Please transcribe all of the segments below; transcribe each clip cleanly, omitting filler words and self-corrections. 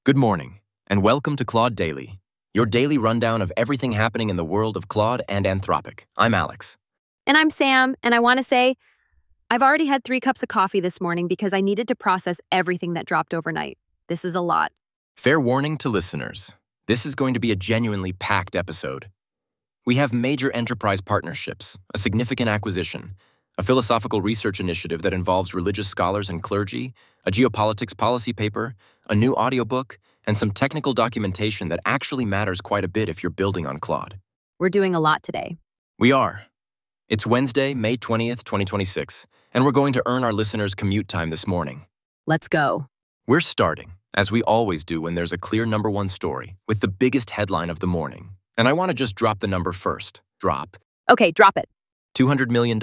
Good morning, and welcome to Claude Daily, your daily rundown of everything happening in the world of Claude and Anthropic. I'm Alex. And I'm Sam, and I want to say, I've already had 3 cups of coffee this morning because I needed to process everything that dropped overnight. This is a lot. Fair warning to listeners, this is going to be a genuinely packed episode. We have major enterprise partnerships, a significant acquisition, a philosophical research initiative that involves religious scholars and clergy, a geopolitics policy paper, a new audiobook, and some technical documentation that actually matters quite a bit if you're building on Claude. We're doing a lot today. We are. It's Wednesday, May 20th, 2026, and we're going to earn our listeners commute time this morning. Let's go. We're starting, as we always do when there's a clear number one story, with the biggest headline of the morning. And I want to just drop the number first. Drop. Okay, drop it. $200 million.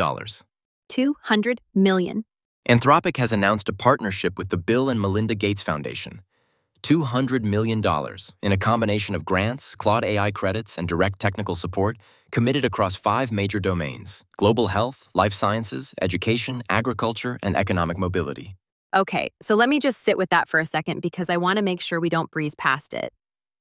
$200 million. Anthropic has announced a partnership with the Bill and Melinda Gates Foundation. $200 million in a combination of grants, Claude AI credits, and direct technical support committed across 5 major domains: global health, life sciences, education, agriculture, and economic mobility. Okay, so let me just sit with that for a second because I want to make sure we don't breeze past it.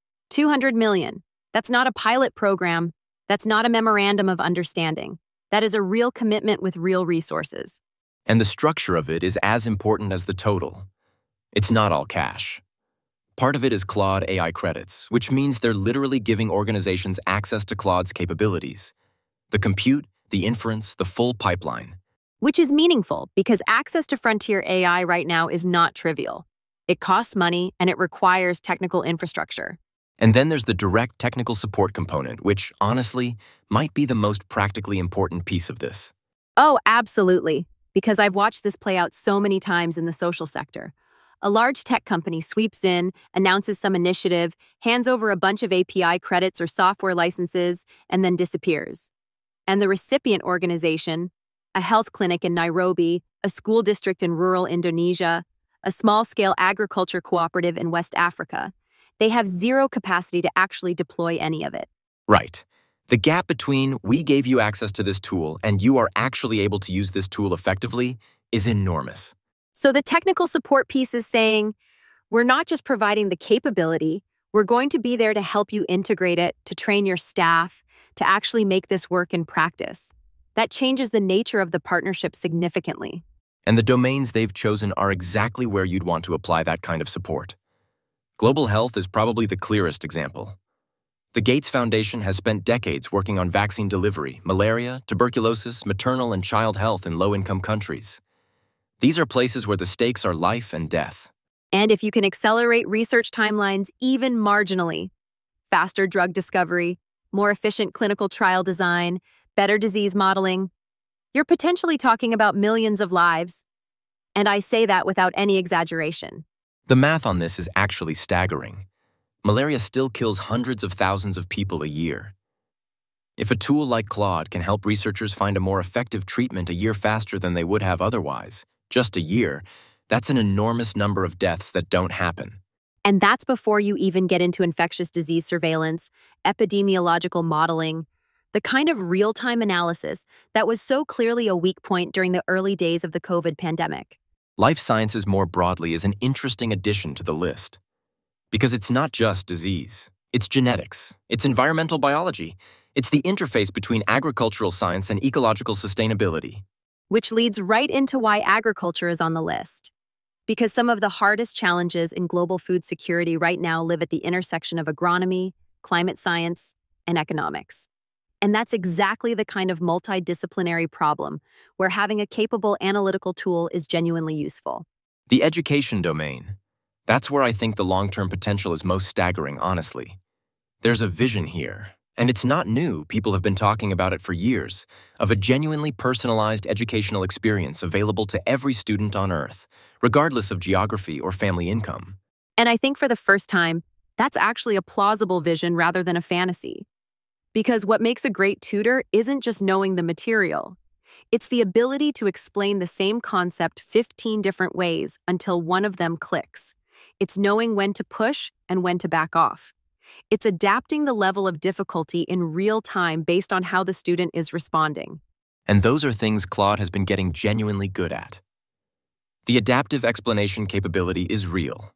$200 million. That's not a pilot program. That's not a memorandum of understanding. That is a real commitment with real resources. And the structure of it is as important as the total. It's not all cash. Part of it is Claude AI credits, which means they're literally giving organizations access to Claude's capabilities. The compute, the inference, the full pipeline. Which is meaningful because access to frontier AI right now is not trivial. It costs money and it requires technical infrastructure. And then there's the direct technical support component, which, honestly, might be the most practically important piece of this. Oh, absolutely. Because I've watched this play out so many times in the social sector. A large tech company sweeps in, announces some initiative, hands over a bunch of API credits or software licenses, and then disappears. And the recipient organization, a health clinic in Nairobi, a school district in rural Indonesia, a small-scale agriculture cooperative in West Africa, they have zero capacity to actually deploy any of it. Right. The gap between we gave you access to this tool and you are actually able to use this tool effectively is enormous. So the technical support piece is saying, we're not just providing the capability, we're going to be there to help you integrate it, to train your staff, to actually make this work in practice. That changes the nature of the partnership significantly. And the domains they've chosen are exactly where you'd want to apply that kind of support. Global health is probably the clearest example. The Gates Foundation has spent decades working on vaccine delivery, malaria, tuberculosis, maternal and child health in low-income countries. These are places where the stakes are life and death. And if you can accelerate research timelines even marginally, faster drug discovery, more efficient clinical trial design, better disease modeling, you're potentially talking about millions of lives. And I say that without any exaggeration. The math on this is actually staggering. Malaria still kills hundreds of thousands of people a year. If a tool like Claude can help researchers find a more effective treatment a year faster than they would have otherwise, just a year, that's an enormous number of deaths that don't happen. And that's before you even get into infectious disease surveillance, epidemiological modeling, the kind of real-time analysis that was so clearly a weak point during the early days of the COVID pandemic. Life sciences more broadly is an interesting addition to the list. Because it's not just disease. It's genetics. It's environmental biology. It's the interface between agricultural science and ecological sustainability. Which leads right into why agriculture is on the list. Because some of the hardest challenges in global food security right now live at the intersection of agronomy, climate science, and economics. And that's exactly the kind of multidisciplinary problem where having a capable analytical tool is genuinely useful. The education domain. That's where I think the long-term potential is most staggering, honestly. There's a vision here. And it's not new, people have been talking about it for years, of a genuinely personalized educational experience available to every student on Earth, regardless of geography or family income. And I think for the first time, that's actually a plausible vision rather than a fantasy. Because what makes a great tutor isn't just knowing the material. It's the ability to explain the same concept 15 different ways until one of them clicks. It's knowing when to push and when to back off. It's adapting the level of difficulty in real time based on how the student is responding. And those are things Claude has been getting genuinely good at. The adaptive explanation capability is real.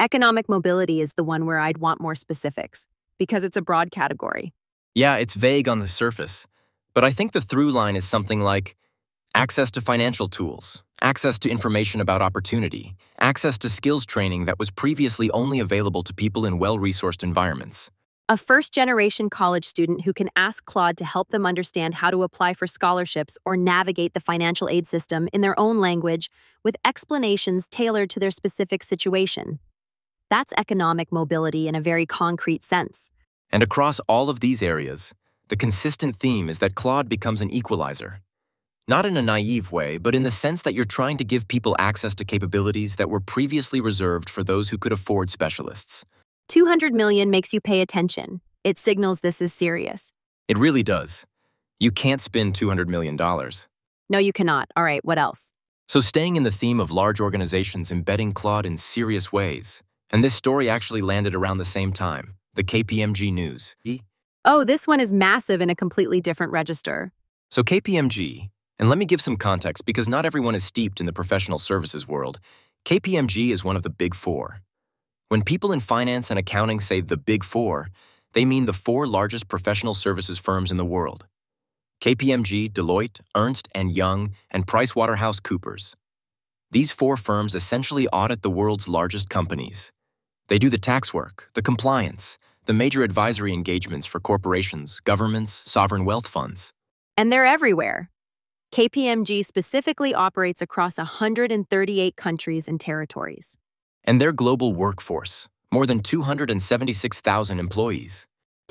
Economic mobility is the one where I'd want more specifics, because it's a broad category. Yeah, it's vague on the surface, but I think the through line is something like access to financial tools, access to information about opportunity, access to skills training that was previously only available to people in well-resourced environments. A first-generation college student who can ask Claude to help them understand how to apply for scholarships or navigate the financial aid system in their own language with explanations tailored to their specific situation. That's economic mobility in a very concrete sense. And across all of these areas, the consistent theme is that Claude becomes an equalizer. Not in a naive way, but in the sense that you're trying to give people access to capabilities that were previously reserved for those who could afford specialists. 200 million makes you pay attention. It signals this is serious. It really does. You can't spend $200 million. No, you cannot. All right, what else? So staying in the theme of large organizations embedding Claude in serious ways, and this story actually landed around the same time, the KPMG news. Oh, this one is massive in a completely different register. So KPMG, and let me give some context because not everyone is steeped in the professional services world, KPMG is one of the Big Four. When people in finance and accounting say the Big Four, they mean the four largest professional services firms in the world. KPMG, Deloitte, Ernst & Young, and PricewaterhouseCoopers. These four firms essentially audit the world's largest companies. They do the tax work, the compliance, the major advisory engagements for corporations, governments, sovereign wealth funds. And they're everywhere. KPMG specifically operates across 138 countries and territories. And their global workforce, more than 276,000 employees.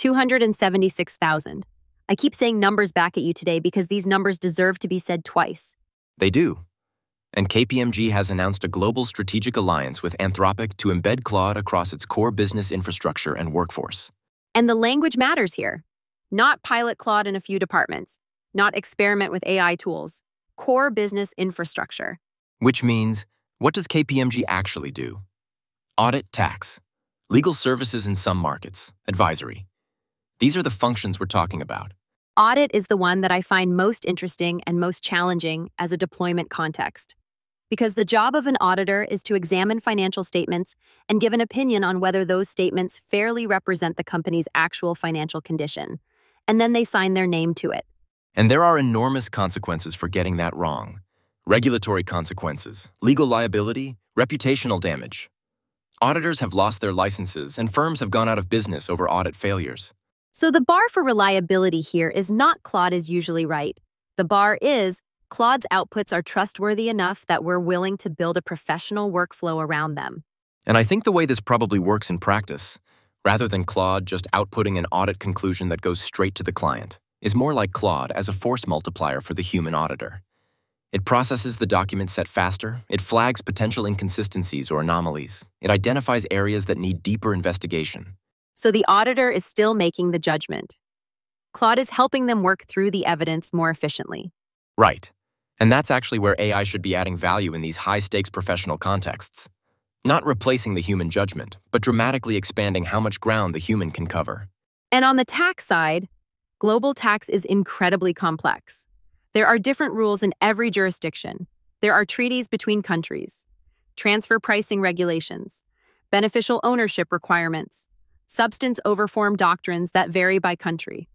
276,000. I keep saying numbers back at you today because these numbers deserve to be said twice. They do. And KPMG has announced a global strategic alliance with Anthropic to embed Claude across its core business infrastructure and workforce. And the language matters here. Not pilot Claude in a few departments. Not experiment with AI tools. Core business infrastructure. Which means, what does KPMG actually do? Audit, tax, legal services in some markets, advisory. These are the functions we're talking about. Audit is the one that I find most interesting and most challenging as a deployment context. Because the job of an auditor is to examine financial statements and give an opinion on whether those statements fairly represent the company's actual financial condition. And then they sign their name to it. And there are enormous consequences for getting that wrong. Regulatory consequences, legal liability, reputational damage. Auditors have lost their licenses and firms have gone out of business over audit failures. So the bar for reliability here is not Claude is usually right. The bar is Claude's outputs are trustworthy enough that we're willing to build a professional workflow around them. And I think the way this probably works in practice, rather than Claude just outputting an audit conclusion that goes straight to the client, is more like Claude as a force multiplier for the human auditor. It processes the document set faster, it flags potential inconsistencies or anomalies, it identifies areas that need deeper investigation. So the auditor is still making the judgment. Claude is helping them work through the evidence more efficiently. Right. And that's actually where AI should be adding value in these high-stakes professional contexts. Not replacing the human judgment, but dramatically expanding how much ground the human can cover. And on the tax side, global tax is incredibly complex. There are different rules in every jurisdiction. There are treaties between countries, transfer pricing regulations, beneficial ownership requirements, substance over form doctrines that vary by country.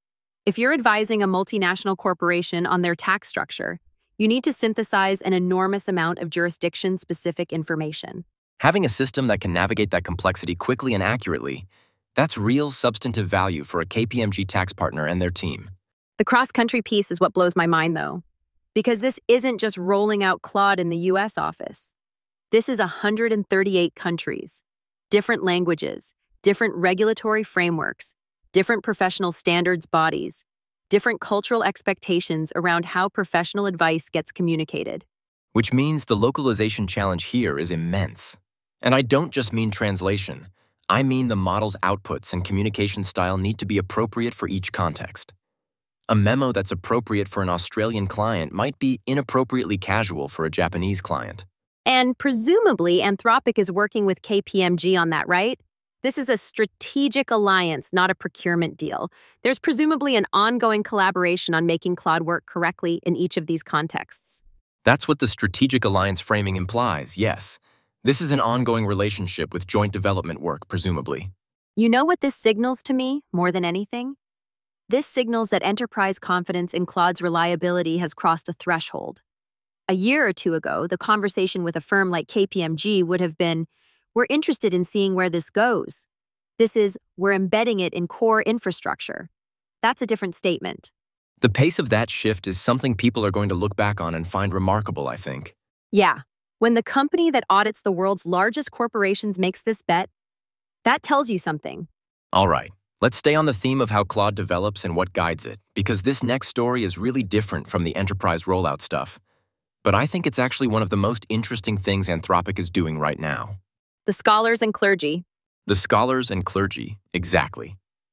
If you're advising a multinational corporation on their tax structure, you need to synthesize an enormous amount of jurisdiction-specific information. Having a system that can navigate that complexity quickly and accurately, that's real substantive value for a KPMG tax partner and their team. The cross-country piece is what blows my mind, though, because this isn't just rolling out Claude in the US office. This is 138 countries, different languages, different regulatory frameworks, different professional standards bodies, different cultural expectations around how professional advice gets communicated. Which means the localization challenge here is immense. And I don't just mean translation. I mean the model's outputs and communication style need to be appropriate for each context. A memo that's appropriate for an Australian client might be inappropriately casual for a Japanese client. And presumably, Anthropic is working with KPMG on that, right? This is a strategic alliance, not a procurement deal. There's presumably an ongoing collaboration on making Claude work correctly in each of these contexts. That's what the strategic alliance framing implies, yes. This is an ongoing relationship with joint development work, presumably. You know what this signals to me more than anything? This signals that enterprise confidence in Claude's reliability has crossed a threshold. A year or two ago, the conversation with a firm like KPMG would have been, "We're interested in seeing where this goes." This is, "We're embedding it in core infrastructure." That's a different statement. The pace of that shift is something people are going to look back on and find remarkable, I think. Yeah, when the company that audits the world's largest corporations makes this bet, that tells you something. All right, let's stay on the theme of how Claude develops and what guides it, because this next story is really different from the enterprise rollout stuff. But I think it's actually one of the most interesting things Anthropic is doing right now. The scholars and clergy. The scholars and clergy, exactly.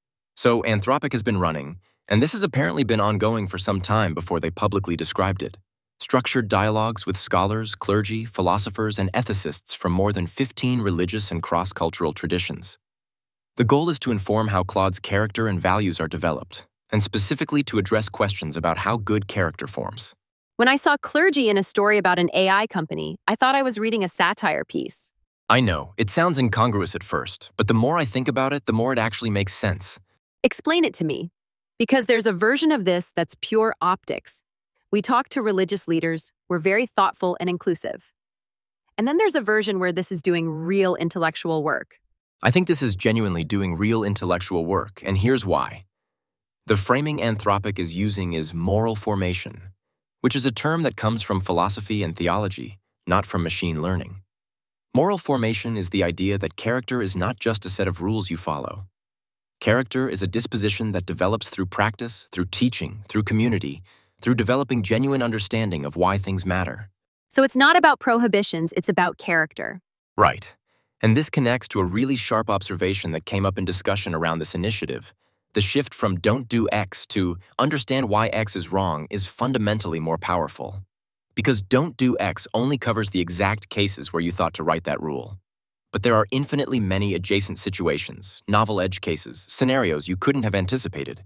So Anthropic has been running, and this has apparently been ongoing for some time before they publicly described it. Structured dialogues with scholars, clergy, philosophers, and ethicists from more than 15 religious and cross-cultural traditions. The goal is to inform how Claude's character and values are developed, and specifically to address questions about how good character forms. When I saw clergy in a story about an AI company, I thought I was reading a satire piece. I know, it sounds incongruous at first, but the more I think about it, the more it actually makes sense. Explain it to me. Because there's a version of this that's pure optics. We talk to religious leaders, we're very thoughtful and inclusive. And then there's a version where this is doing real intellectual work. I think this is genuinely doing real intellectual work, and here's why. The framing Anthropic is using is moral formation, which is a term that comes from philosophy and theology, not from machine learning. Moral formation is the idea that character is not just a set of rules you follow. Character is a disposition that develops through practice, through teaching, through community, through developing genuine understanding of why things matter. So it's not about prohibitions, it's about character. Right. And this connects to a really sharp observation that came up in discussion around this initiative. The shift from "don't do X" to "understand why X is wrong" is fundamentally more powerful. Because "don't do X" only covers the exact cases where you thought to write that rule. But there are infinitely many adjacent situations, novel edge cases, scenarios you couldn't have anticipated.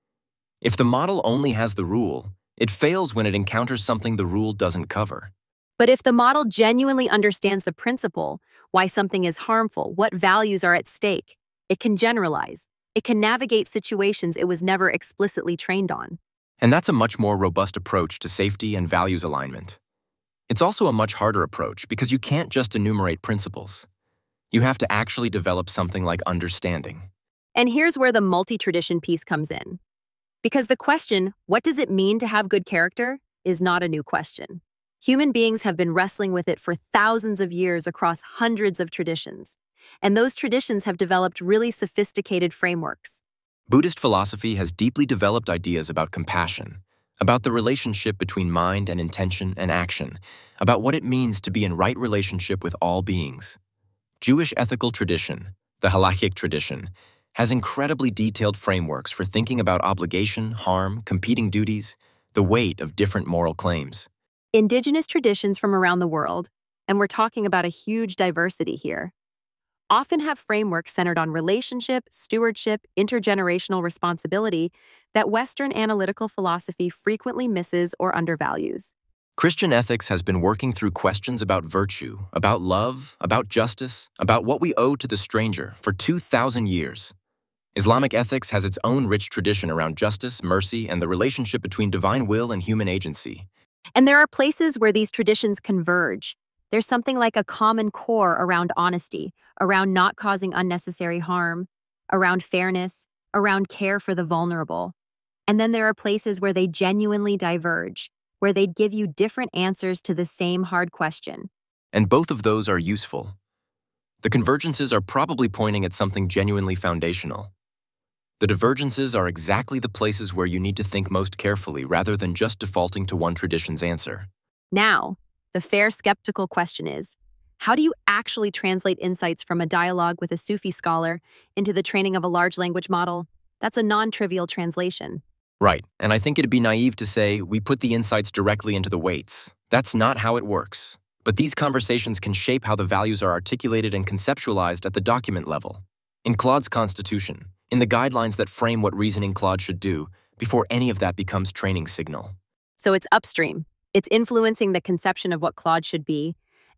If the model only has the rule, it fails when it encounters something the rule doesn't cover. But if the model genuinely understands the principle, why something is harmful, what values are at stake, it can generalize. It can navigate situations it was never explicitly trained on. And that's a much more robust approach to safety and values alignment. It's also a much harder approach because you can't just enumerate principles. You have to actually develop something like understanding. And here's where the multi-tradition piece comes in. Because the question, what does it mean to have good character, is not a new question. Human beings have been wrestling with it for thousands of years across hundreds of traditions. And those traditions have developed really sophisticated frameworks. Buddhist philosophy has deeply developed ideas about compassion, about the relationship between mind and intention and action, about what it means to be in right relationship with all beings. Jewish ethical tradition, the Halakhic tradition, has incredibly detailed frameworks for thinking about obligation, harm, competing duties, the weight of different moral claims. Indigenous traditions from around the world, and we're talking about a huge diversity here, often have frameworks centered on relationship, stewardship, intergenerational responsibility that Western analytical philosophy frequently misses or undervalues. Christian ethics has been working through questions about virtue, about love, about justice, about what we owe to the stranger for 2,000 years. Islamic ethics has its own rich tradition around justice, mercy, and the relationship between divine will and human agency. And there are places where these traditions converge. There's something like a common core around honesty, around not causing unnecessary harm, around fairness, around care for the vulnerable. And then there are places where they genuinely diverge, where they'd give you different answers to the same hard question. And both of those are useful. The convergences are probably pointing at something genuinely foundational. The divergences are exactly the places where you need to think most carefully rather than just defaulting to one tradition's answer. Now, the fair skeptical question is, how do you actually translate insights from a dialogue with a Sufi scholar into the training of a large language model? That's a non-trivial translation. Right, and I think it'd be naive to say we put the insights directly into the weights. That's not how it works. But these conversations can shape how the values are articulated and conceptualized at the document level. In Claude's constitution, in the guidelines that frame what reasoning Claude should do, before any of that becomes training signal. So it's upstream. It's influencing the conception of what Claude should be,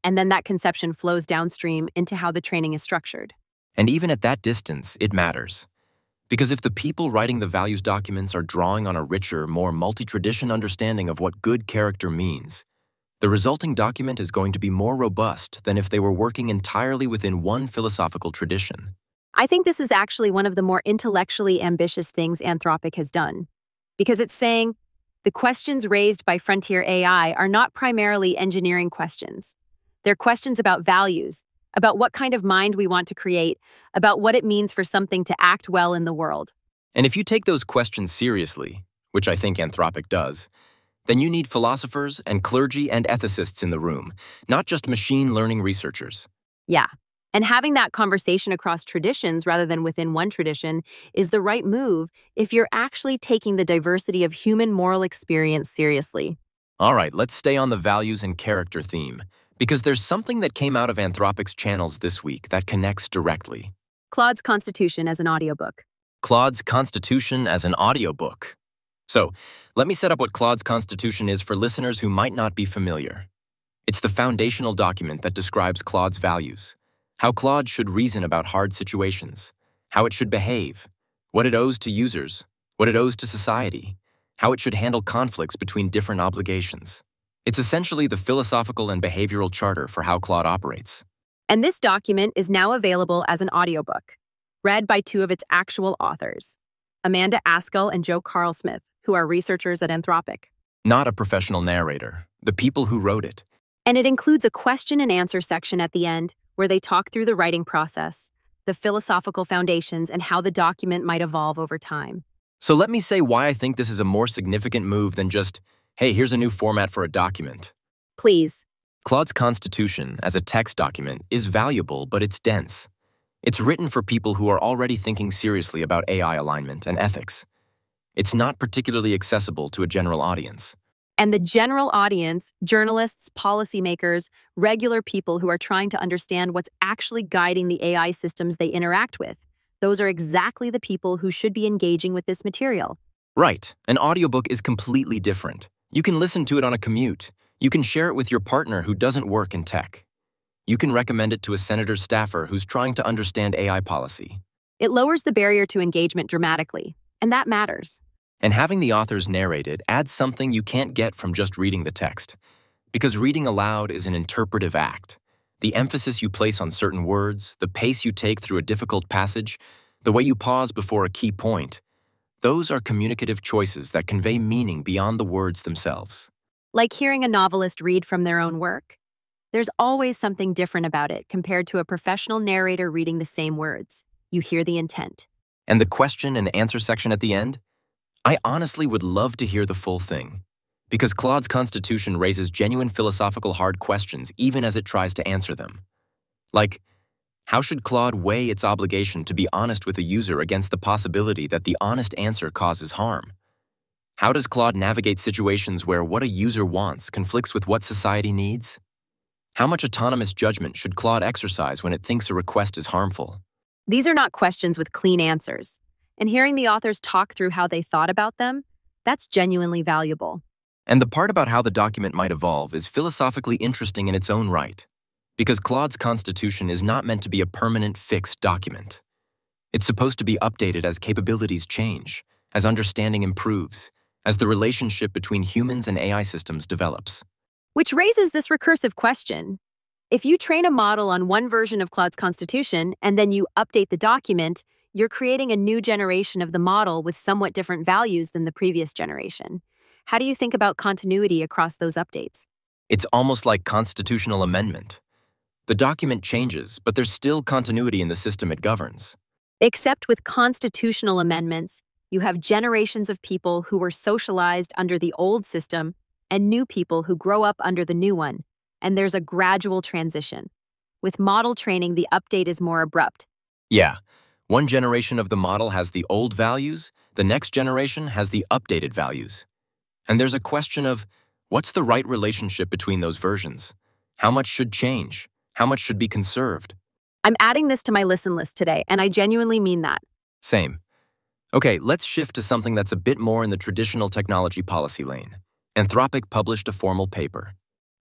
And then that conception flows downstream into how the training is structured. And even at that distance, it matters. Because if the people writing the values documents are drawing on a richer, more multi-tradition understanding of what good character means, the resulting document is going to be more robust than if they were working entirely within one philosophical tradition. I think this is actually one of the more intellectually ambitious things Anthropic has done, because it's saying the questions raised by frontier AI are not primarily engineering questions. They're questions about values, about what kind of mind we want to create, about what it means for something to act well in the world. And if you take those questions seriously, which I think Anthropic does, then you need philosophers and clergy and ethicists in the room, not just machine learning researchers. Yeah. And having that conversation across traditions rather than within one tradition is the right move if you're actually taking the diversity of human moral experience seriously. All right, let's stay on the values and character theme, because there's something that came out of Anthropic's channels this week that connects directly. Claude's Constitution as an audiobook. Claude's Constitution as an audiobook. So, let me set up what Claude's Constitution is for listeners who might not be familiar. It's the foundational document that describes Claude's values, how Claude should reason about hard situations, how it should behave, what it owes to users, what it owes to society, how it should handle conflicts between different obligations. It's essentially the philosophical and behavioral charter for how Claude operates. And this document is now available as an audiobook, read by two of its actual authors, Amanda Askell and Joe Carlsmith, who are researchers at Anthropic. Not a professional narrator, the people who wrote it. And it includes a question and answer section at the end where they talk through the writing process, the philosophical foundations, and how the document might evolve over time. So let me say why I think this is a more significant move than just, hey, here's a new format for a document. Please. Claude's Constitution, as a text document, is valuable, but it's dense. It's written for people who are already thinking seriously about AI alignment and ethics. It's not particularly accessible to a general audience. And the general audience, journalists, policymakers, regular people who are trying to understand what's actually guiding the AI systems they interact with, those are exactly the people who should be engaging with this material. Right. An audiobook is completely different. You can listen to it on a commute. You can share it with your partner who doesn't work in tech. You can recommend it to a senator's staffer who's trying to understand AI policy. It lowers the barrier to engagement dramatically, and that matters. And having the authors narrate it adds something you can't get from just reading the text. Because reading aloud is an interpretive act. The emphasis you place on certain words, the pace you take through a difficult passage, the way you pause before a key point, those are communicative choices that convey meaning beyond the words themselves. Like hearing a novelist read from their own work. There's always something different about it compared to a professional narrator reading the same words. You hear the intent. And the question and answer section at the end? I honestly would love to hear the full thing, because Claude's Constitution raises genuine philosophical hard questions even as it tries to answer them. Like, how should Claude weigh its obligation to be honest with a user against the possibility that the honest answer causes harm? How does Claude navigate situations where what a user wants conflicts with what society needs? How much autonomous judgment should Claude exercise when it thinks a request is harmful? These are not questions with clean answers. And hearing the authors talk through how they thought about them, that's genuinely valuable. And the part about how the document might evolve is philosophically interesting in its own right, because Claude's Constitution is not meant to be a permanent, fixed document. It's supposed to be updated as capabilities change, as understanding improves, as the relationship between humans and AI systems develops. Which raises this recursive question. If you train a model on one version of Claude's Constitution and then you update the document, you're creating a new generation of the model with somewhat different values than the previous generation. How do you think about continuity across those updates? It's almost like constitutional amendment. The document changes, but there's still continuity in the system it governs. Except with constitutional amendments, you have generations of people who were socialized under the old system and new people who grow up under the new one, and there's a gradual transition. With model training, the update is more abrupt. Yeah. One generation of the model has the old values, the next generation has the updated values. And there's a question of, what's the right relationship between those versions? How much should change? How much should be conserved? I'm adding this to my listen list today, and I genuinely mean that. Same. Okay, let's shift to something that's a bit more in the traditional technology policy lane. Anthropic published a formal paper.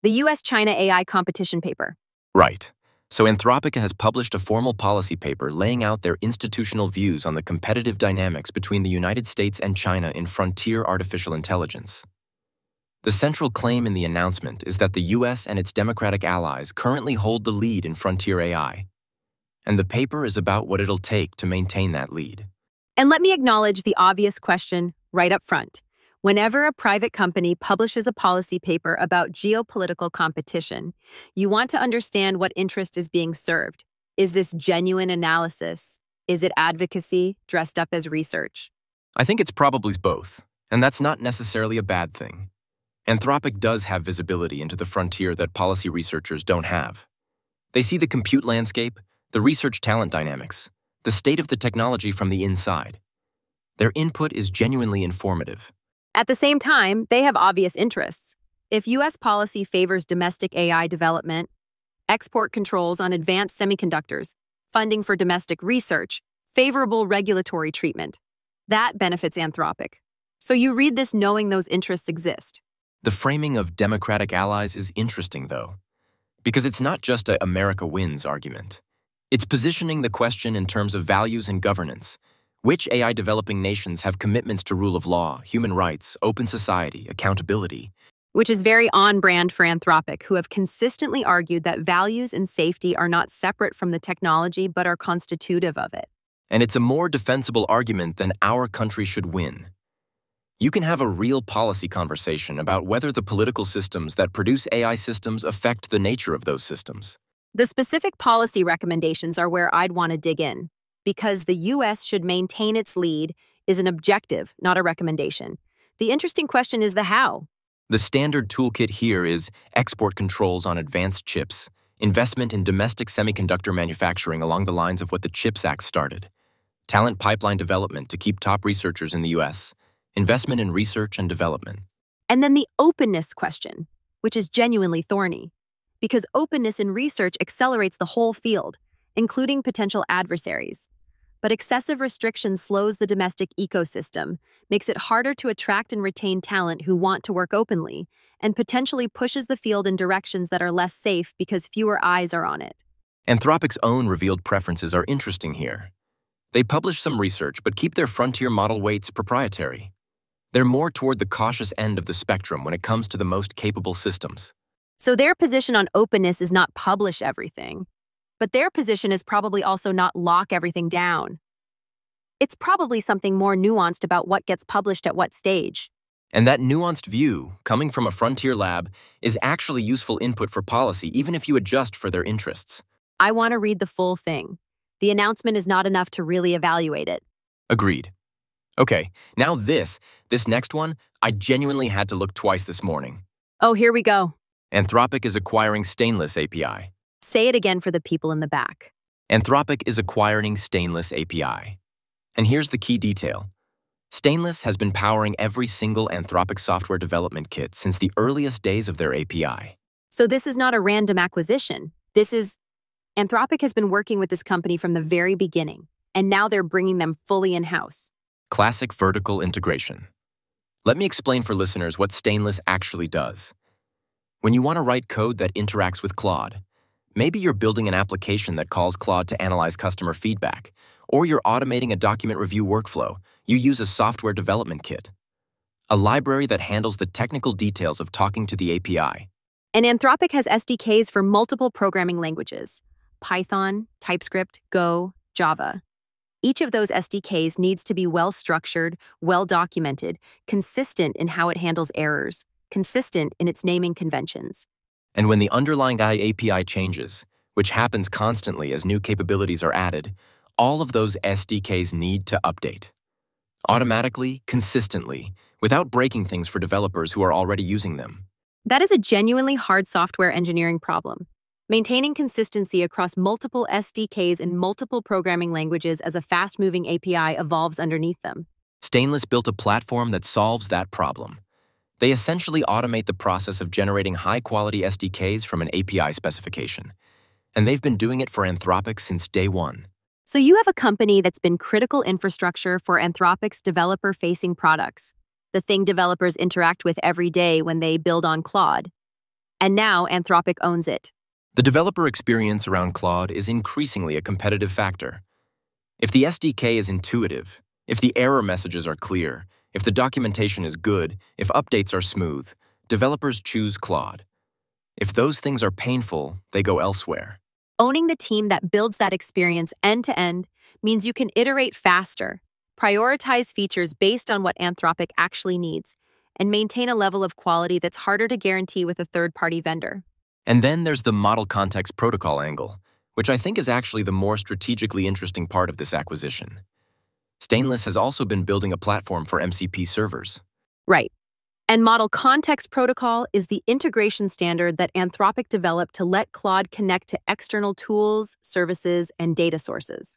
The US-China AI competition paper. Right. So Anthropic has published a formal policy paper laying out their institutional views on the competitive dynamics between the United States and China in frontier artificial intelligence. The central claim in the announcement is that the US and its democratic allies currently hold the lead in frontier AI, and the paper is about what it'll take to maintain that lead. And let me acknowledge the obvious question right up front. Whenever a private company publishes a policy paper about geopolitical competition, you want to understand what interest is being served. Is this genuine analysis? Is it advocacy dressed up as research? I think it's probably both, and that's not necessarily a bad thing. Anthropic does have visibility into the frontier that policy researchers don't have. They see the compute landscape, the research talent dynamics, the state of the technology from the inside. Their input is genuinely informative. At the same time, they have obvious interests. If U.S. policy favors domestic AI development, export controls on advanced semiconductors, funding for domestic research, favorable regulatory treatment, that benefits Anthropic. So you read this knowing those interests exist. The framing of democratic allies is interesting, though, because it's not just a America wins argument. It's positioning the question in terms of values and governance. Which AI developing nations have commitments to rule of law, human rights, open society, accountability? Which is very on-brand for Anthropic, who have consistently argued that values and safety are not separate from the technology but are constitutive of it. And it's a more defensible argument than our country should win. You can have a real policy conversation about whether the political systems that produce AI systems affect the nature of those systems. The specific policy recommendations are where I'd want to dig in. Because the U.S. should maintain its lead is an objective, not a recommendation. The interesting question is the how. The standard toolkit here is export controls on advanced chips, investment in domestic semiconductor manufacturing along the lines of what the CHIPS Act started, talent pipeline development to keep top researchers in the U.S., investment in research and development. And then the openness question, which is genuinely thorny. Because openness in research accelerates the whole field, including potential adversaries. But excessive restriction slows the domestic ecosystem, makes it harder to attract and retain talent who want to work openly, and potentially pushes the field in directions that are less safe because fewer eyes are on it. Anthropic's own revealed preferences are interesting here. They publish some research but keep their frontier model weights proprietary. They're more toward the cautious end of the spectrum when it comes to the most capable systems. So their position on openness is not publish everything. But their position is probably also not lock everything down. It's probably something more nuanced about what gets published at what stage. And that nuanced view, coming from a frontier lab, is actually useful input for policy even if you adjust for their interests. I want to read the full thing. The announcement is not enough to really evaluate it. Agreed. Okay, now this next one, I genuinely had to look twice this morning. Oh, here we go. Anthropic is acquiring Stainless API. Say it again for the people in the back. Anthropic is acquiring Stainless API. And here's the key detail. Stainless has been powering every single Anthropic software development kit since the earliest days of their API. So this is not a random acquisition. Anthropic has been working with this company from the very beginning, and now they're bringing them fully in-house. Classic vertical integration. Let me explain for listeners what Stainless actually does. When you want to write code that interacts with Claude, maybe you're building an application that calls Claude to analyze customer feedback, or you're automating a document review workflow. You use a software development kit, a library that handles the technical details of talking to the API. And Anthropic has SDKs for multiple programming languages: Python, TypeScript, Go, Java. Each of those SDKs needs to be well-structured, well-documented, consistent in how it handles errors, consistent in its naming conventions. And when the underlying API changes, which happens constantly as new capabilities are added, all of those SDKs need to update. Automatically, consistently, without breaking things for developers who are already using them. That is a genuinely hard software engineering problem. Maintaining consistency across multiple SDKs in multiple programming languages as a fast-moving API evolves underneath them. Stainless built a platform that solves that problem. They essentially automate the process of generating high-quality SDKs from an API specification. And they've been doing it for Anthropic since day one. So you have a company that's been critical infrastructure for Anthropic's developer-facing products, the thing developers interact with every day when they build on Claude. And now Anthropic owns it. The developer experience around Claude is increasingly a competitive factor. If the SDK is intuitive, if the error messages are clear, if the documentation is good, if updates are smooth, developers choose Claude. If those things are painful, they go elsewhere. Owning the team that builds that experience end-to-end means you can iterate faster, prioritize features based on what Anthropic actually needs, and maintain a level of quality that's harder to guarantee with a third-party vendor. And then there's the Model Context Protocol angle, which I think is actually the more strategically interesting part of this acquisition. Stainless has also been building a platform for MCP servers. Right. And Model Context Protocol is the integration standard that Anthropic developed to let Claude connect to external tools, services, and data sources.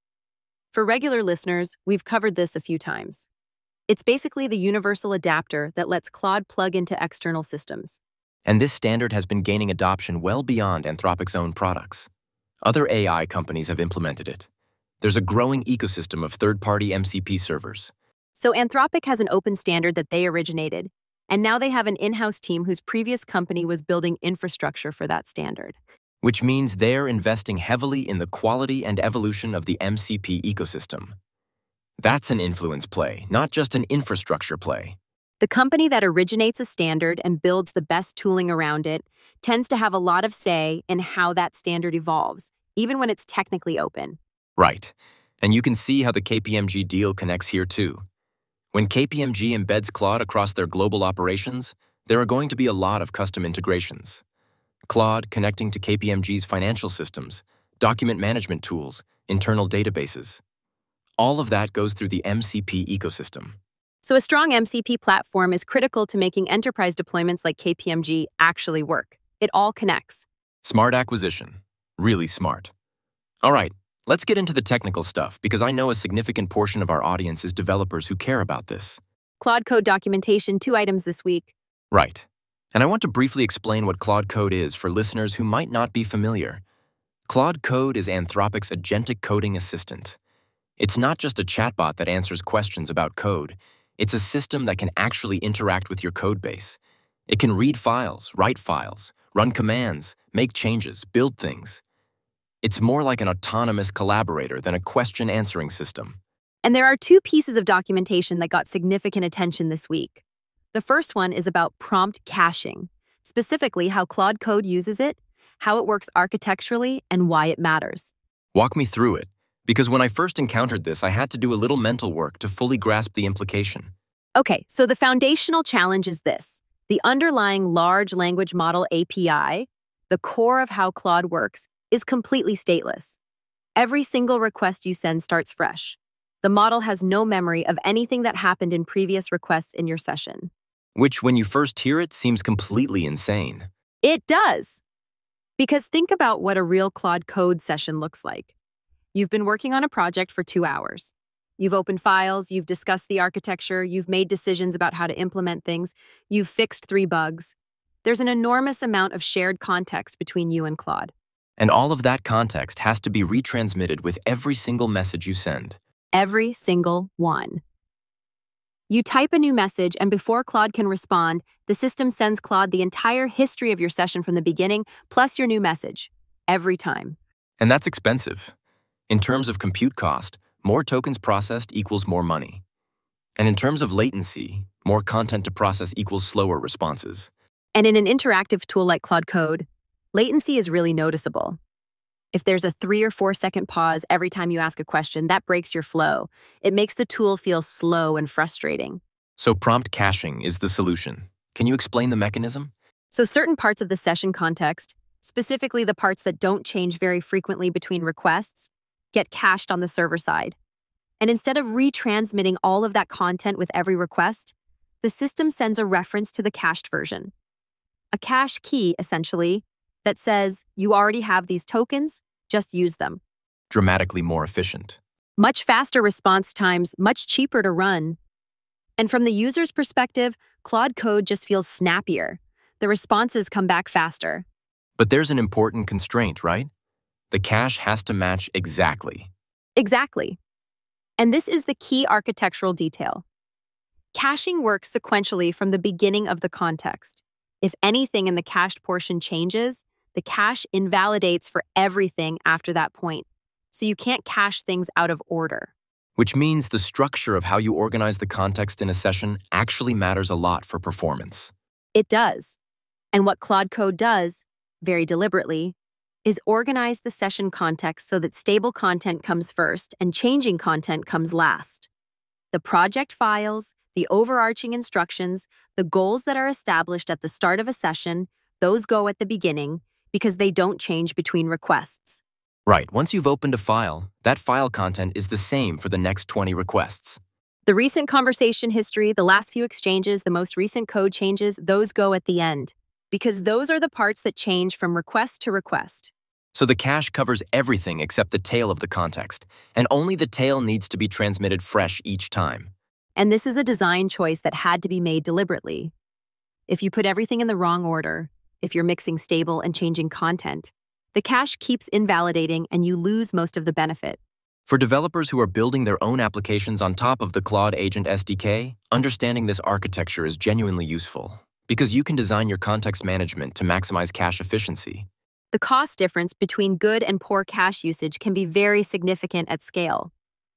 For regular listeners, we've covered this a few times. It's basically the universal adapter that lets Claude plug into external systems. And this standard has been gaining adoption well beyond Anthropic's own products. Other AI companies have implemented it. There's a growing ecosystem of third-party MCP servers. So Anthropic has an open standard that they originated, and now they have an in-house team whose previous company was building infrastructure for that standard. Which means they're investing heavily in the quality and evolution of the MCP ecosystem. That's an influence play, not just an infrastructure play. The company that originates a standard and builds the best tooling around it tends to have a lot of say in how that standard evolves, even when it's technically open. Right. And you can see how the KPMG deal connects here too. When KPMG embeds Claude across their global operations, there are going to be a lot of custom integrations. Claude connecting to KPMG's financial systems, document management tools, internal databases. All of that goes through the MCP ecosystem. So a strong MCP platform is critical to making enterprise deployments like KPMG actually work. It all connects. Smart acquisition. Really smart. All right, let's get into the technical stuff because I know a significant portion of our audience is developers who care about this. Claude Code documentation, 2 items this week. Right. And I want to briefly explain what Claude Code is for listeners who might not be familiar. Claude Code is Anthropic's agentic coding assistant. It's not just a chatbot that answers questions about code. It's a system that can actually interact with your code base. It can read files, write files, run commands, make changes, build things. It's more like an autonomous collaborator than a question-answering system. And there are 2 pieces of documentation that got significant attention this week. The first one is about prompt caching, specifically how Claude Code uses it, how it works architecturally, and why it matters. Walk me through it, because when I first encountered this, I had to do a little mental work to fully grasp the implication. Okay, so the foundational challenge is this. The underlying large language model API, the core of how Claude works, is completely stateless. Every single request you send starts fresh. The model has no memory of anything that happened in previous requests in your session. Which, when you first hear it, seems completely insane. It does. Because think about what a real Claude Code session looks like. You've been working on a project for 2 hours. You've opened files, you've discussed the architecture, you've made decisions about how to implement things, you've fixed 3 bugs. There's an enormous amount of shared context between you and Claude. And all of that context has to be retransmitted with every single message you send. Every single one. You type a new message, and before Claude can respond, the system sends Claude the entire history of your session from the beginning, plus your new message. Every time. And that's expensive. In terms of compute cost, more tokens processed equals more money. And in terms of latency, more content to process equals slower responses. And in an interactive tool like Claude Code, latency is really noticeable. If there's a 3 or 4 second pause every time you ask a question, that breaks your flow. It makes the tool feel slow and frustrating. So prompt caching is the solution. Can you explain the mechanism? So certain parts of the session context, specifically the parts that don't change very frequently between requests, get cached on the server side. And instead of retransmitting all of that content with every request, the system sends a reference to the cached version. A cache key, essentially, that says, you already have these tokens, just use them. Dramatically more efficient. Much faster response times, much cheaper to run. And from the user's perspective, Claude Code just feels snappier. The responses come back faster. But there's an important constraint, right? The cache has to match exactly. Exactly. And this is the key architectural detail. Caching works sequentially from the beginning of the context. If anything in the cached portion changes, the cache invalidates for everything after that point. So you can't cache things out of order. Which means the structure of how you organize the context in a session actually matters a lot for performance. It does. And what Claude Code does, very deliberately, is organize the session context so that stable content comes first and changing content comes last. The project files, the overarching instructions, the goals that are established at the start of a session, those go at the beginning because they don't change between requests. Right, once you've opened a file, that file content is the same for the next 20 requests. The recent conversation history, the last few exchanges, the most recent code changes, those go at the end because those are the parts that change from request to request. So the cache covers everything except the tail of the context, and only the tail needs to be transmitted fresh each time. And this is a design choice that had to be made deliberately. If you put everything in the wrong order, if you're mixing stable and changing content, the cache keeps invalidating and you lose most of the benefit. For developers who are building their own applications on top of the Claude Agent SDK, understanding this architecture is genuinely useful because you can design your context management to maximize cache efficiency. The cost difference between good and poor cache usage can be very significant at scale.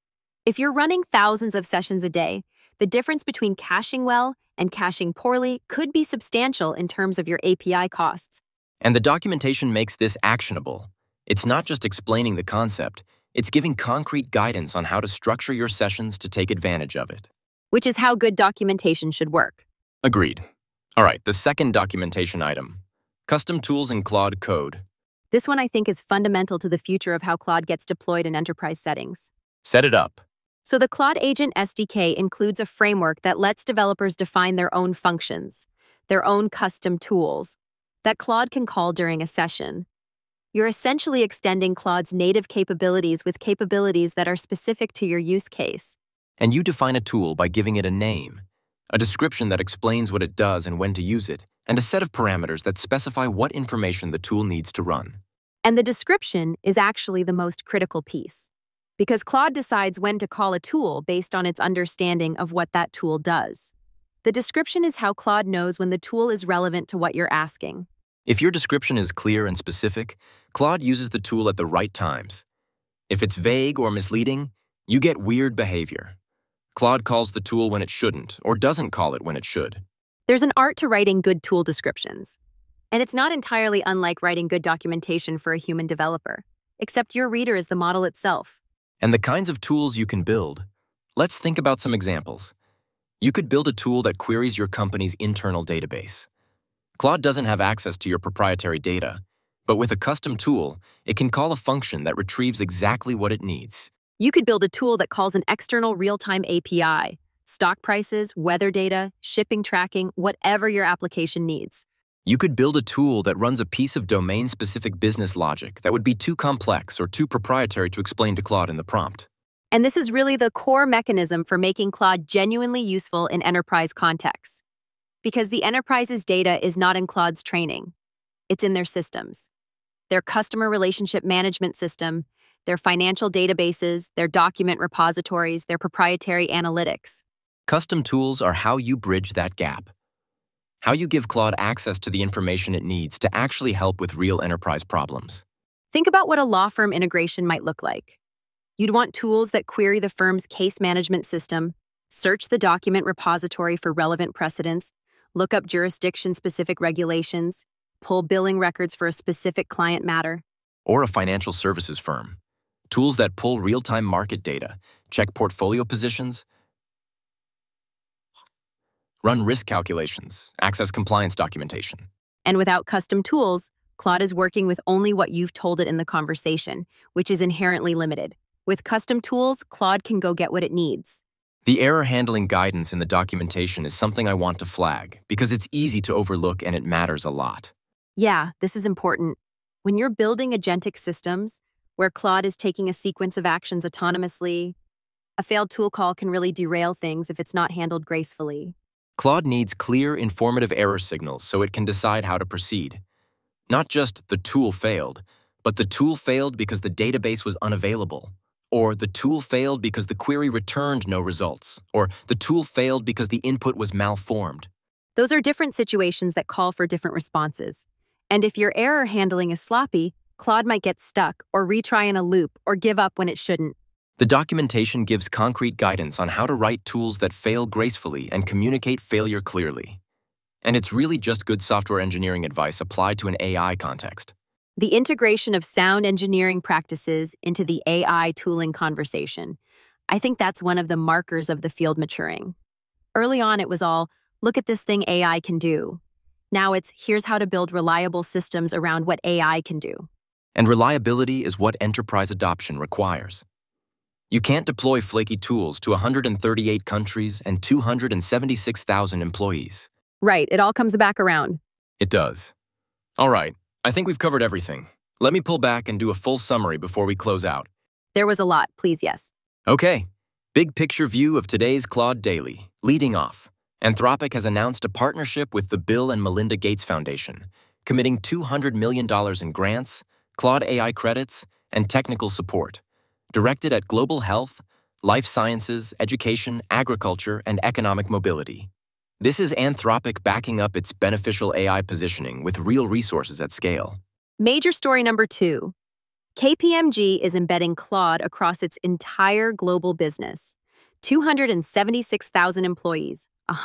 If you're running thousands of sessions a day, the difference between caching well and caching poorly could be substantial in terms of your API costs. And the documentation makes this actionable. It's not just explaining the concept, it's giving concrete guidance on how to structure your sessions to take advantage of it. Which is how good documentation should work. Agreed. All right, the second documentation item. Custom tools in Claude Code. This one I think is fundamental to the future of how Claude gets deployed in enterprise settings. Set it up. So the Claude Agent SDK includes a framework that lets developers define their own functions, their own custom tools, that Claude can call during a session. You're essentially extending Claude's native capabilities with capabilities that are specific to your use case. And you define a tool by giving it a name, a description that explains what it does and when to use it, and a set of parameters that specify what information the tool needs to run. And the description is actually the most critical piece, because Claude decides when to call a tool based on its understanding of what that tool does. The description is how Claude knows when the tool is relevant to what you're asking. If your description is clear and specific, Claude uses the tool at the right times. If it's vague or misleading, you get weird behavior. Claude calls the tool when it shouldn't, or doesn't call it when it should. There's an art to writing good tool descriptions. And it's not entirely unlike writing good documentation for a human developer, except your reader is the model itself. And the kinds of tools you can build. Let's think about some examples. You could build a tool that queries your company's internal database. Claude doesn't have access to your proprietary data, but with a custom tool, it can call a function that retrieves exactly what it needs. You could build a tool that calls an external real-time API, stock prices, weather data, shipping tracking, whatever your application needs. You could build a tool that runs a piece of domain-specific business logic that would be too complex or too proprietary to explain to Claude in the prompt. And this is really the core mechanism for making Claude genuinely useful in enterprise contexts. Because the enterprise's data is not in Claude's training. It's in their systems. Their customer relationship management system, their financial databases, their document repositories, their proprietary analytics. Custom tools are how you bridge that gap. How you give Claude access to the information it needs to actually help with real enterprise problems. Think about what a law firm integration might look like. You'd want tools that query the firm's case management system, search the document repository for relevant precedents, look up jurisdiction-specific regulations, pull billing records for a specific client matter. Or a financial services firm. Tools that pull real-time market data, check portfolio positions, run risk calculations, access compliance documentation. And without custom tools, Claude is working with only what you've told it in the conversation, which is inherently limited. With custom tools, Claude can go get what it needs. The error handling guidance in the documentation is something I want to flag because it's easy to overlook and it matters a lot. Yeah, this is important. When you're building agentic systems, where Claude is taking a sequence of actions autonomously, a failed tool call can really derail things if it's not handled gracefully. Claude needs clear, informative error signals so it can decide how to proceed. Not just the tool failed, but the tool failed because the database was unavailable, or the tool failed because the query returned no results, or the tool failed because the input was malformed. Those are different situations that call for different responses. And if your error handling is sloppy, Claude might get stuck or retry in a loop or give up when it shouldn't. The documentation gives concrete guidance on how to write tools that fail gracefully and communicate failure clearly. And it's really just good software engineering advice applied to an AI context. The integration of sound engineering practices into the AI tooling conversation. I think that's one of the markers of the field maturing. Early on, it was all, look at this thing AI can do. Now it's, here's how to build reliable systems around what AI can do. And reliability is what enterprise adoption requires. You can't deploy flaky tools to 138 countries and 276,000 employees. Right, it all comes back around. It does. All right, I think we've covered everything. Let me pull back and do a full summary before we close out. There was a lot, please, yes. Okay, big picture view of today's Claude Daily. Leading off, Anthropic has announced a partnership with the Bill and Melinda Gates Foundation, committing $200 million in grants, Claude AI credits, and technical support, directed at global health, life sciences, education, agriculture, and economic mobility. This is Anthropic backing up its beneficial AI positioning with real resources at scale. Major story number 2. KPMG is embedding Claude across its entire global business. 276,000 employees,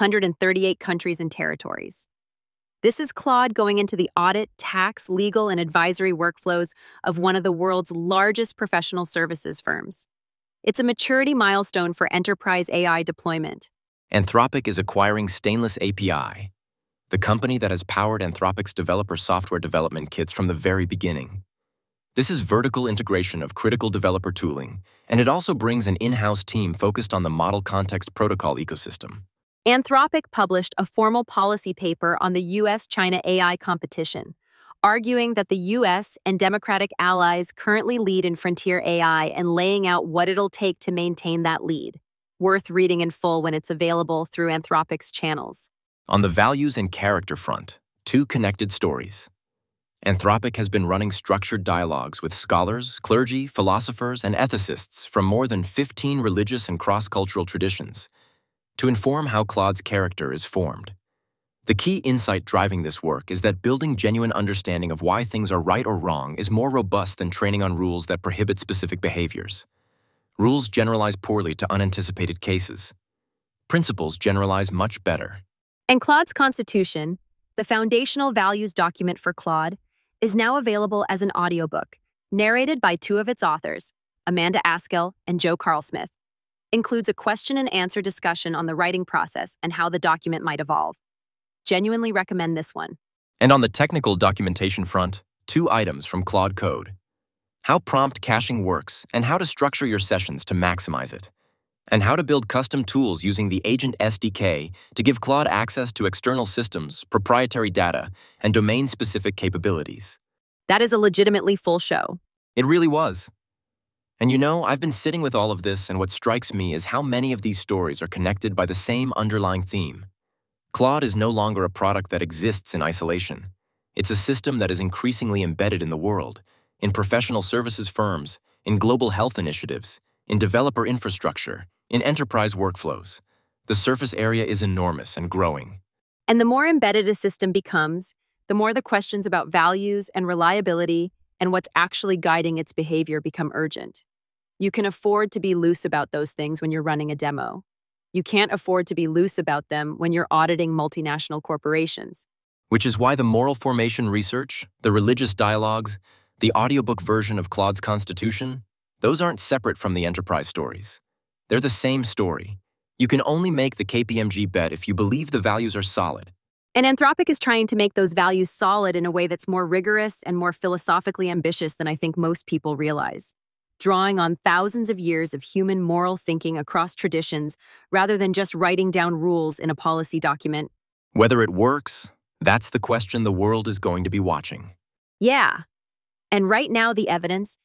138 countries and territories. This is Claude going into the audit, tax, legal, and advisory workflows of one of the world's largest professional services firms. It's a maturity milestone for enterprise AI deployment. Anthropic is acquiring Stainless API, the company that has powered Anthropic's developer software development kits from the very beginning. This is vertical integration of critical developer tooling, and it also brings an in-house team focused on the Model Context Protocol ecosystem. Anthropic published a formal policy paper on the U.S.-China AI competition, arguing that the U.S. and Democratic allies currently lead in frontier AI and laying out what it'll take to maintain that lead. Worth reading in full when it's available through Anthropic's channels. On the values and character front, 2 connected stories. Anthropic has been running structured dialogues with scholars, clergy, philosophers, and ethicists from more than 15 religious and cross-cultural traditions to inform how Claude's character is formed. The key insight driving this work is that building genuine understanding of why things are right or wrong is more robust than training on rules that prohibit specific behaviors. Rules generalize poorly to unanticipated cases. Principles generalize much better. And Claude's Constitution, the foundational values document for Claude, is now available as an audiobook, narrated by 2 of its authors, Amanda Askell and Joe Carlsmith. Includes a question and answer discussion on the writing process and how the document might evolve. Genuinely recommend this one. And on the technical documentation front, 2 items from Claude Code. How prompt caching works and how to structure your sessions to maximize it. And how to build custom tools using the Agent SDK to give Claude access to external systems, proprietary data, and domain-specific capabilities. That is a legitimately full show. It really was. And you know, I've been sitting with all of this, and what strikes me is how many of these stories are connected by the same underlying theme. Claude is no longer a product that exists in isolation. It's a system that is increasingly embedded in the world, in professional services firms, in global health initiatives, in developer infrastructure, in enterprise workflows. The surface area is enormous and growing. And the more embedded a system becomes, the more the questions about values and reliability and what's actually guiding its behavior become urgent. You can afford to be loose about those things when you're running a demo. You can't afford to be loose about them when you're auditing multinational corporations. Which is why the moral formation research, the religious dialogues, the audiobook version of Claude's Constitution, those aren't separate from the enterprise stories. They're the same story. You can only make the KPMG bet if you believe the values are solid. And Anthropic is trying to make those values solid in a way that's more rigorous and more philosophically ambitious than I think most people realize, drawing on thousands of years of human moral thinking across traditions rather than just writing down rules in a policy document. Whether it works, that's the question the world is going to be watching. Yeah. And right now, the evidence,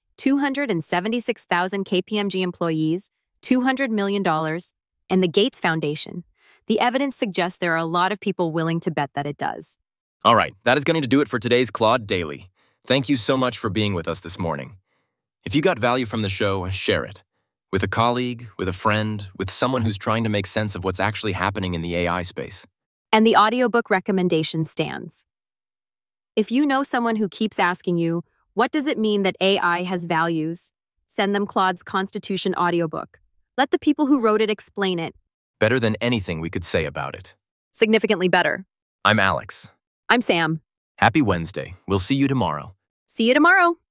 276,000 KPMG employees, $200 million, and the Gates Foundation. The evidence suggests there are a lot of people willing to bet that it does. All right, that is going to do it for today's Claude Daily. Thank you so much for being with us this morning. If you got value from the show, share it. With a colleague, with a friend, with someone who's trying to make sense of what's actually happening in the AI space. And the audiobook recommendation stands. If you know someone who keeps asking you, what does it mean that AI has values? Send them Claude's Constitution audiobook. Let the people who wrote it explain it. Better than anything we could say about it. Significantly better. I'm Alex. I'm Sam. Happy Wednesday. We'll see you tomorrow. See you tomorrow.